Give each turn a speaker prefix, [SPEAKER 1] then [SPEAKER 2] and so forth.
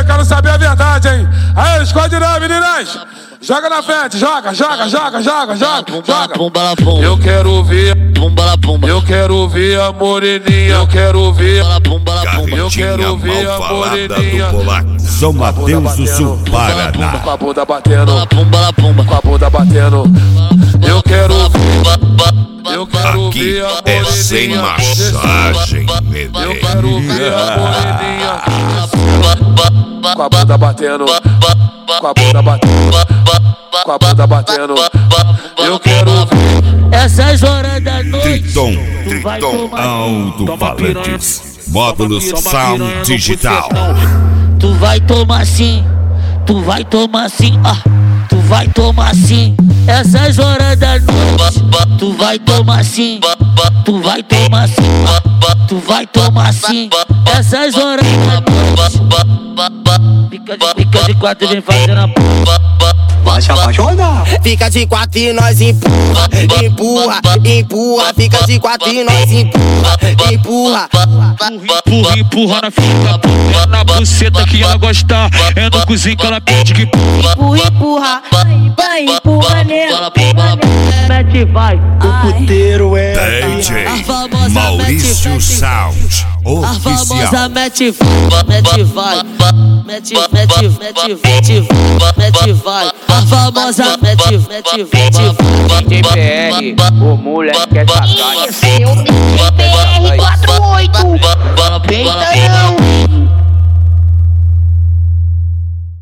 [SPEAKER 1] quero saber a verdade, hein? Aí, esconde não, meninas! Joga na frente, joga. Eu quero ver, eu quero ver a moreninha, eu quero ver a moreninha.
[SPEAKER 2] São Mateus do Sul, Paraná.
[SPEAKER 1] Com a bunda batendo, com a bunda batendo. Eu quero
[SPEAKER 2] Aqui
[SPEAKER 1] ver a
[SPEAKER 2] é sem massagem, neném.
[SPEAKER 1] Eu quero ver a moreninha. Com a bunda batendo, com a bunda batendo, com a bunda batendo. Eu quero ver.
[SPEAKER 3] Essas horas da noite.
[SPEAKER 2] Triton Alto-Falantes. Módulos Sound Digital.
[SPEAKER 3] Tu vai tomar sim, tu vai tomar sim, tu vai tomar sim. Essas horas da noite, tu vai tomar sim, tu vai tomar sim, tu vai tomar sim. Essas horas da noite, fica de quatro e vem fazendo a porra.
[SPEAKER 4] Vai se apaixonar.
[SPEAKER 5] Fica de quatro e nós empurra, fica de quatro e nós empurra.
[SPEAKER 6] Empurra na fica, é na buceta que ela gosta, é no cozinho que ela pede que
[SPEAKER 7] empurra, vai empurra nela,
[SPEAKER 3] Mete vai,
[SPEAKER 4] O puteiro é
[SPEAKER 2] DJ Maurício Sound
[SPEAKER 3] a
[SPEAKER 2] Oficial.
[SPEAKER 3] famosa mete vai, a famosa mete vai.
[SPEAKER 8] TPR, o moleque é sacana.
[SPEAKER 7] Esse é o TPR 48.
[SPEAKER 3] Peitão.